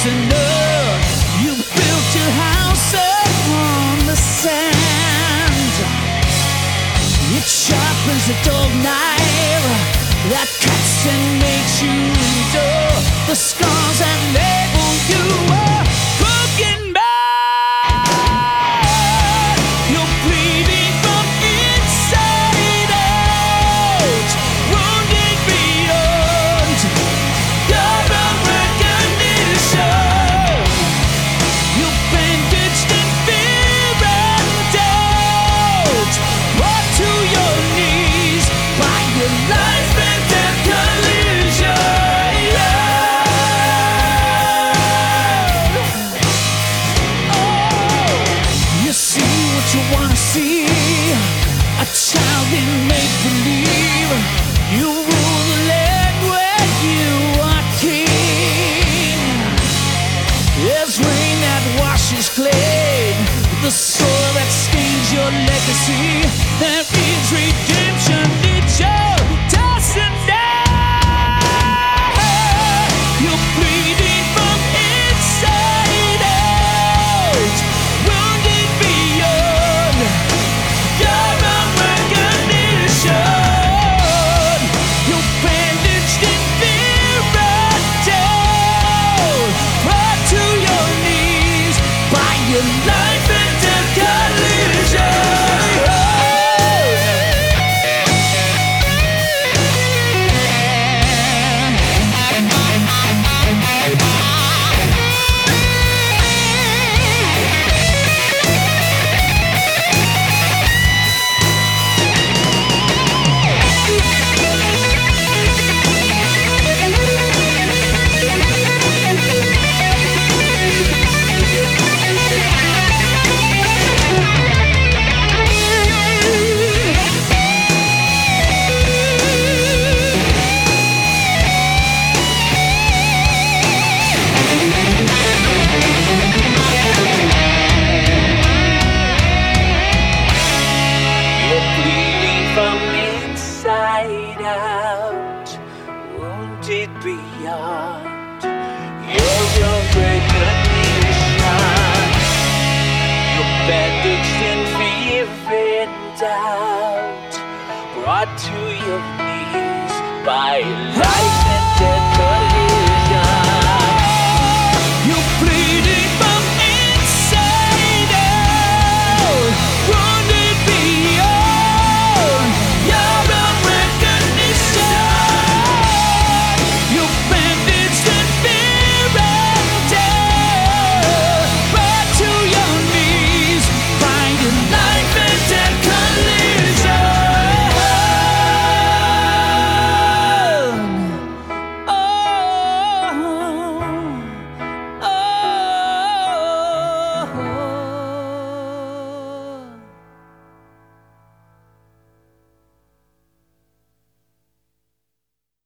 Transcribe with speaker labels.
Speaker 1: enough. You built your house upon the sand. It sharpens a dull knife that cuts and makes you endure the scars that label you a broken man. You're bleeding from inside out, wounded beyond your own recognition. You're bandaged in fear and doubt, brought to your knees by your life and death collision. You see what you wanna see, a child in make-believe. You rule the land where you are king. There's rain that washes clean the soil that stains your legacy. There is redemption, it's your destiny. You're bleeding from inside out, wounded beyond your own recognition. You're bandaged in fear and doubt, brought to your knees by your life and death collision. You're bleeding from inside out, wounded beyond your recognition. You're bandaged in fear and doubt, brought to your knees by love.